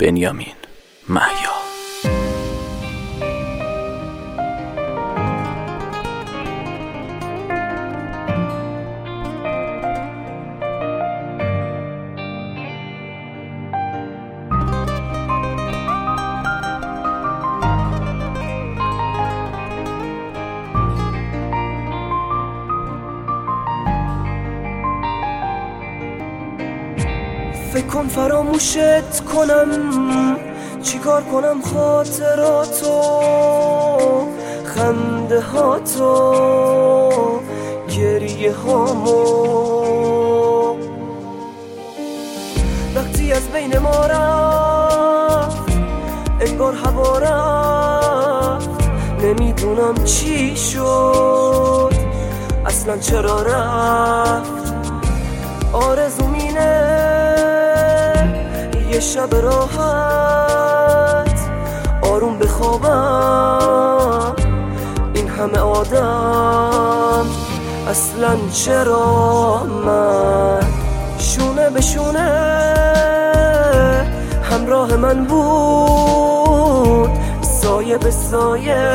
بنیامین محیا. فکر کن فراموشت کنم، چیکار کنم خاطراتو، خنده هاتو، گریه هامو. وقتی از بین ما رفت انگار هوا رفت، نمیدونم چی شد اصلا چرا رفت. آرزوم اینه یه شب راحت آروم بخوابم، این همه آدم اصلا چرا من. شونه به شونه همراه من بود، سایه به سایه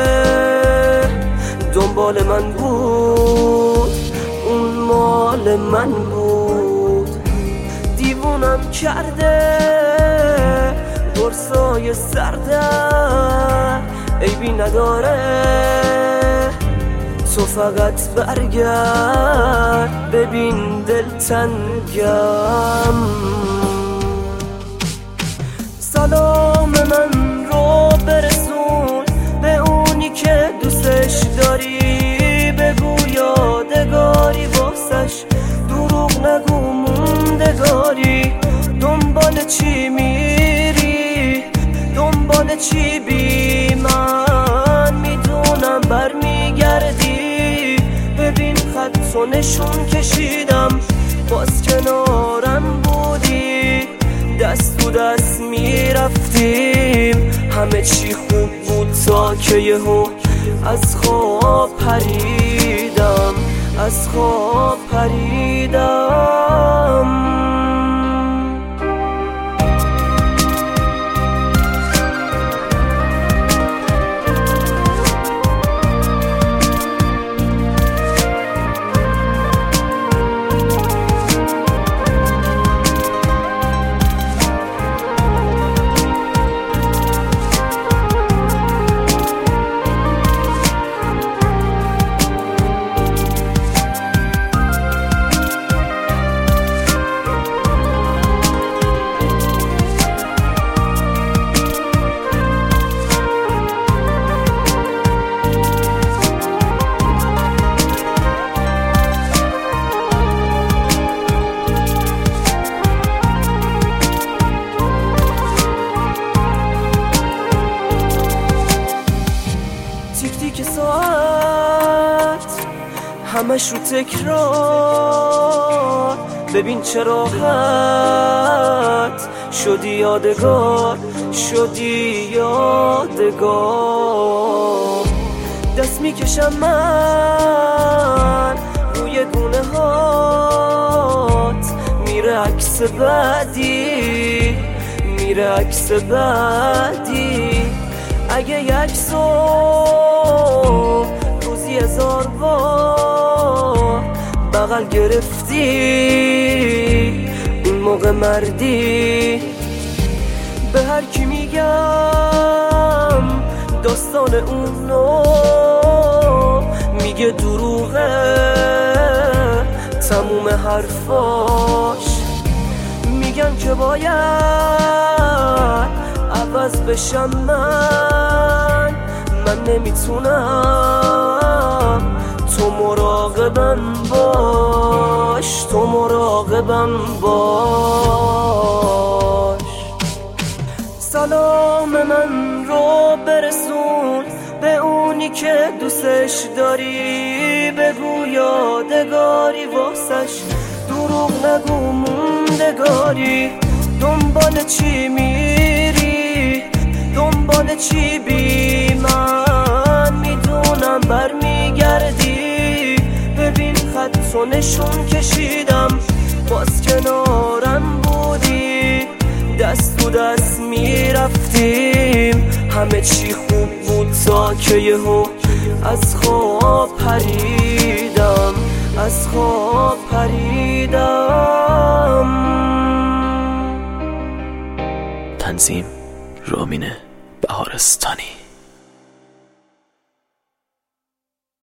دنبال من بود، اون مال من بود. دیوونم کرده برسای سرده، عیبی نداره تو فقط برگرد ببین دلتنگم. سلام من رو برسون به اونی که دوستش داری، بگو یادگاری واسش دروغ نگو موندگاری. دنبال چی میری دنبال چی بی من، میدونم برمیگردی. ببین خط و نشون کشیدم باز کنارم بودی، دست تو دست میرفتیم، همه چی خوب بود تا که یهو از خواب پریدم، از خواب پریدم. تیک ساعت همش رو تکرار، ببین چه راحت شدی یادگار، شدی یادگار. دست میکشم من روی گونه هات، میره عکس بعدی، میره عکس بعدی. اگه یک عکسو روزی 1000 بار بغل گرفتی، اون موقع مردی. به هر کی میگم داستان اونو، میگه دروغه تموم حرفاش. میگن که باید عوض بشم من نمیتونم. تو مراقبم باش، تو مراقبم باش. سلام من رو برسون به اونی که دوستش داری، بگو یادگاری واسش دروغ نگو موندگاری. دنبال چی میری دنبال چی بی من، میدونم برمیگردی. ببین خط و نشون کشیدم باز کنارم بودی، دست دست تو دست میرفتیم، همه چی خوب بود تا که یهو از خواب پریدم، از خواب پریدم. تنظیم رامین بهارستانی.